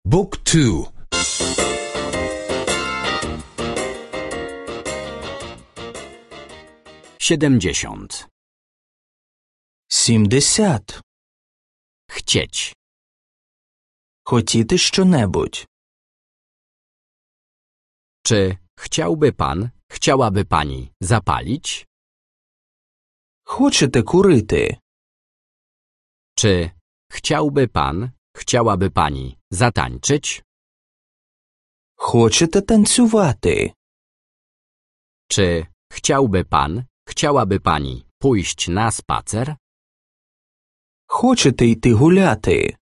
Book 2. 70. 70. Chcieć. Хотіти що-небудь. Czy chciałby pan, chciałaby pani zapalić? Хочете курити? Czy chciałby pan, chciałaby pani zatańczyć? Хочете танцювати? Czy chciałby pan, chciałaby pani pójść na spacer? Хочете йти гуляти?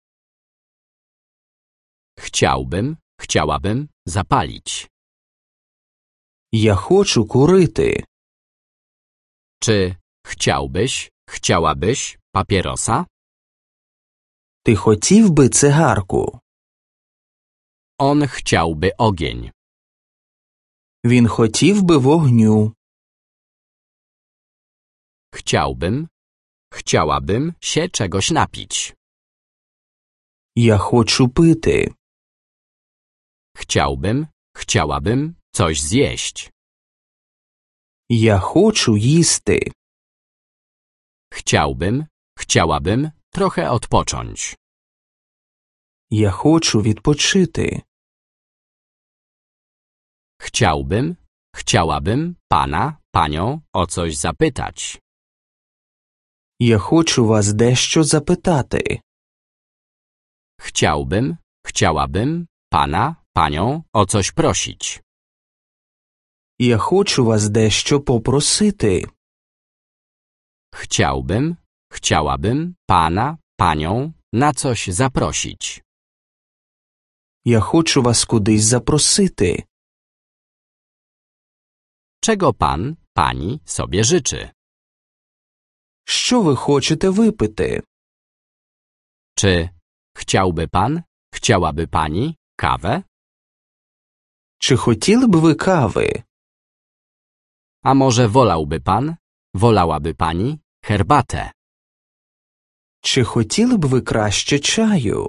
Chciałbym, chciałabym zapalić. Я хочу курити. Czy chciałbyś, chciałabyś papierosa? Ти хотів би цигарку? On chciałby ogień. Він хотів би вогню. Chciałbym, chciałabym się czegoś napić. Я хочу пити. Chciałbym, chciałabym coś zjeść. Я хочу їсти. Chciałbym, chciałabym trochę odpocząć. Я хочу відпочити. Chciałbym, chciałabym pana, panią o coś zapytać. Я хочу вас дещо запитати. Chciałbym, chciałabym pana, panią o coś prosić. Я хочу вас дещо попросити. Chciałbym, chciałabym pana, panią na coś zaprosić. Я хочу вас кудись запросити. Czego pan, pani sobie życzy? Що ви хочете випити? Czy chciałby pan, chciałaby pani kawę? Чи хотіли б ви кави? A może wolałby pan, wolałaby pani herbatę? Чи хотіли б ви краще чаю?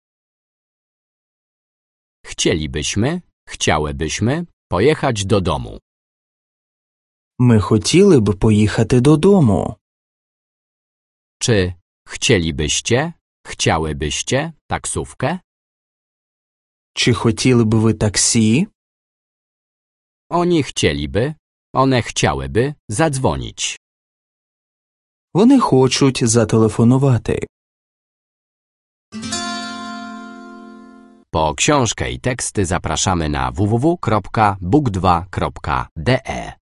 Chcielibyśmy, chciałybyśmy pojechać do domu. Ми хотіли б поїхати додому. Czy chcielibyście, chciałybyście taksówkę? Чи хотіли б ви таксі? Oni chcieliby, one chciałyby zadzwonić. Вони хочуть зателефонувати. Po książkę i teksty zapraszamy na www.book2.de.